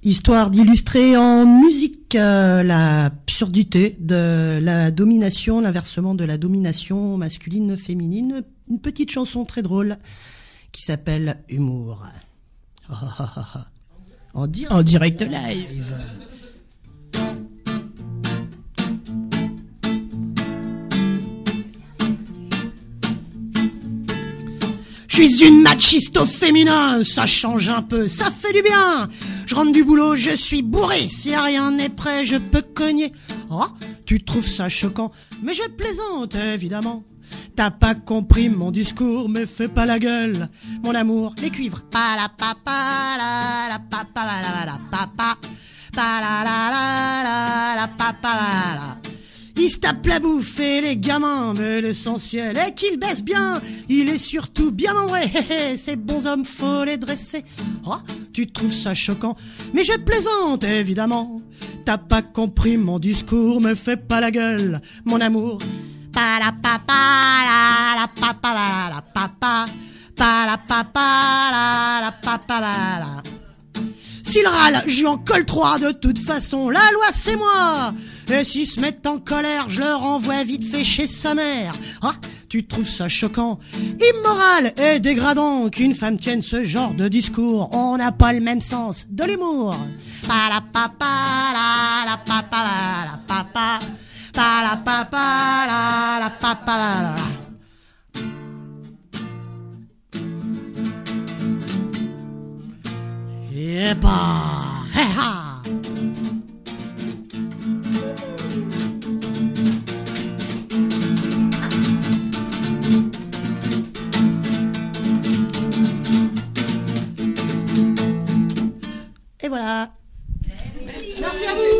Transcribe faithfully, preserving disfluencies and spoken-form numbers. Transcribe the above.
Histoire d'illustrer en musique euh, l'absurdité de la domination, l'inversement de la domination masculine-féminine. Une petite chanson très drôle qui s'appelle Humour. Oh, oh, oh, oh. En, di- en direct live. Je suis une machisto féminin, ça change un peu, ça fait du bien. Je rentre du boulot, je suis bourré, si rien n'est prêt, je peux cogner. Oh, tu trouves ça choquant, mais je plaisante évidemment. T'as pas compris mon discours, mais fais pas la gueule. Mon amour, les cuivres. Pa la pa pa la la pa pa la la pa pa pa la la la la la pa pa la. Il se tape la bouffe et les gamins, mais l'essentiel est qu'il baisse bien. Il est surtout bien membré, ces bons hommes faut les dresser. Oh, tu trouves ça choquant, mais je plaisante évidemment. T'as pas compris mon discours, me fais pas la gueule, mon amour. Pa la pa pa la la pa pa la la pa pa pa la pa pa la la pa pa la. S'il râle, je lui en colle trois, de toute façon, la loi c'est moi. Et s'ils se mettent en colère, je leur envoie vite fait chez sa mère. Ah, tu trouves ça choquant, immoral et dégradant qu'une femme tienne ce genre de discours. On n'a pas le même sens de l'humour. Pa la pa pa la la pa pa la la pa pa pa la pa pa la la pa pa la. Yepa, hey ha. Et voilà. Merci à vous.